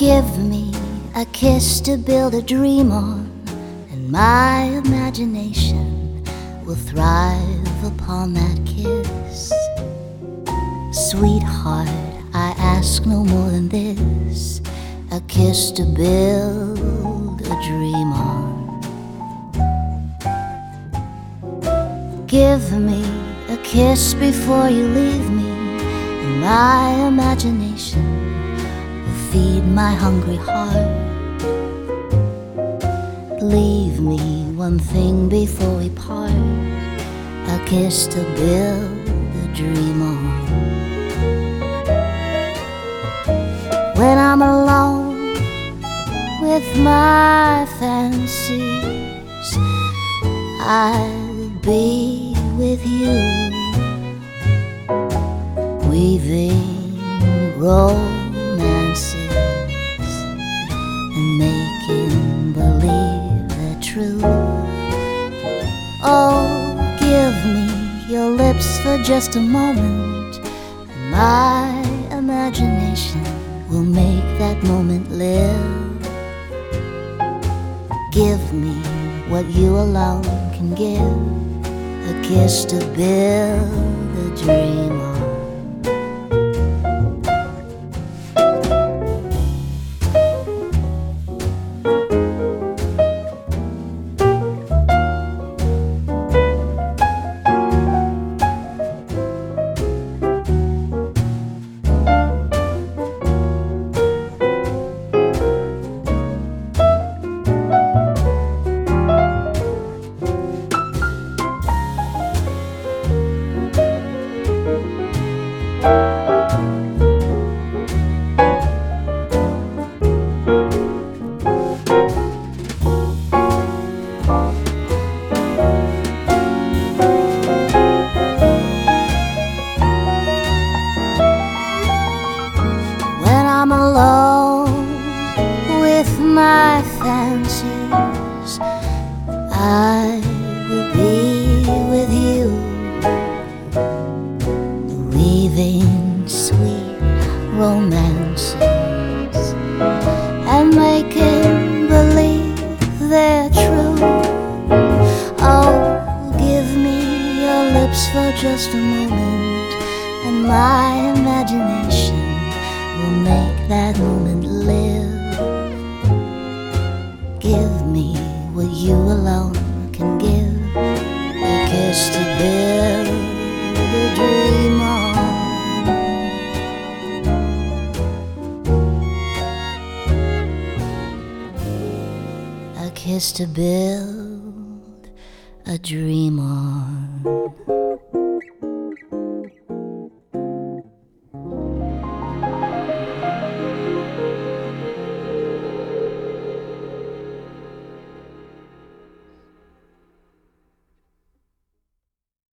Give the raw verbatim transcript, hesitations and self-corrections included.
Give me a kiss to build a dream on, and my imagination will thrive upon that kiss. Sweetheart, I ask no more than this, a kiss to build a dream on. Give me a kiss before you leave me, and my imagination will feed my hungry heart. Leave me one thing before we part, a kiss to build a dream on. When I'm alone with my fancies, I will be with you, weaving romances and making believe they're true. Oh, give me your lips for just a moment, and my imagination will make that moment live. Give me what you alone can give, a kiss to build a dream on. I'm alone with my fancies, I will be with you, weaving sweet romances and making believe they're true. Oh, give me your lips for just a moment, and my imagination will make that moment live. Give me what you alone can give, a kiss to build a dream on. A kiss to build a dream on.